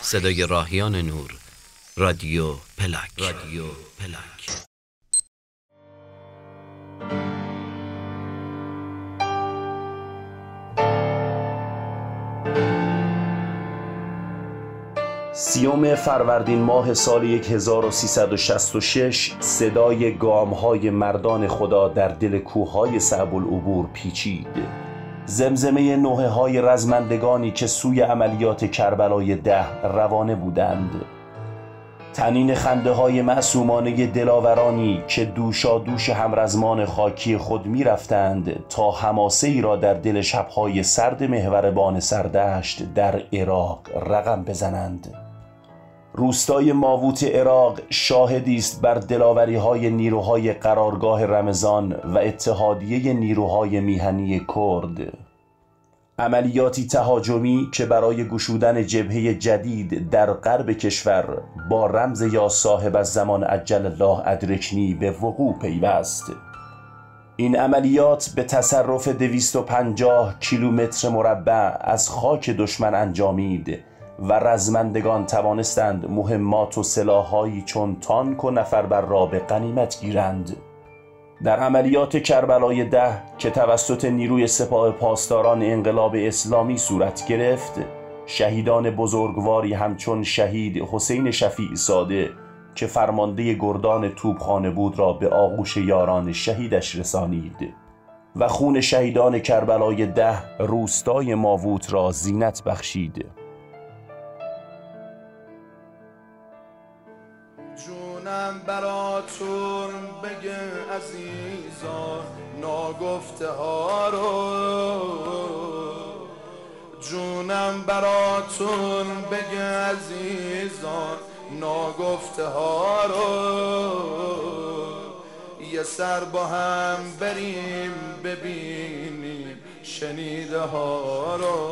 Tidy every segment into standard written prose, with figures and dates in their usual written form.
صدای راهیان نور، رادیو پلاک. سیوم فروردین ماه سال 1366 صدای گام‌های مردان خدا در دل کوه‌های صعب العبور پیچید. زمزمه نوحه‌های رزمندگانی که سوی عملیات کربلای 10 روانه بودند. طنین خنده‌های معصومانه دلاورانی که دوشادوش همرزمان خاکی خود می‌رفتند تا حماسه‌ای را در دل شب‌های سرد محوربان سردشت در عراق رقم بزنند. روستای ماووت عراق شاهدی است بر دلاوری‌های نیروهای قرارگاه رمضان و اتحادیه نیروهای میهنی کرد. عملیاتی تهاجمی که برای گشودن جبهه جدید در غرب کشور با رمز یا صاحب الزمان عجل الله ادرکنی به وقوع پیوست. این عملیات به تصرف 250 کیلومتر مربع از خاک دشمن انجامید و رزمندگان توانستند مهمات و سلاح‌هایی چون تانک و نفربر را به غنیمت گیرند. در عملیات کربلای 10 که توسط نیروی سپاه پاسداران انقلاب اسلامی صورت گرفت، شهیدان بزرگواری همچون شهید حسین شفیع زاده که فرمانده گردان توپخانه بود را به آغوش یاران شهیدش رسانید و خون شهیدان کربلای 10 روستای ماووت را زینت بخشید. جونم براتون بگه عزیزان ناگفته ها رو، جونم براتون بگه عزیزان ناگفته ها رو، یه سر با هم بریم ببینیم شنیده ها رو،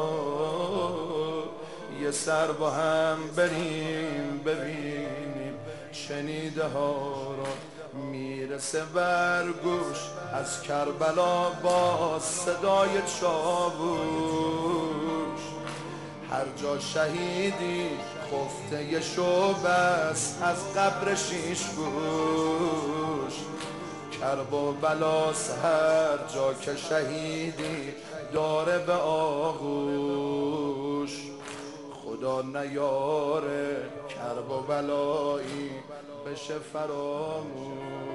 یه سر با هم بریم ببینیم شنیده ها را. میرسه برگوش از کربلا با صدای چاووش، هر جا شهیدی خفته شعبست از قبر شیش گوش، کرب و بلاس هر جا که شهیدی داره به آغوش. خدا نیاره کرب و بلایی بشه فراموش.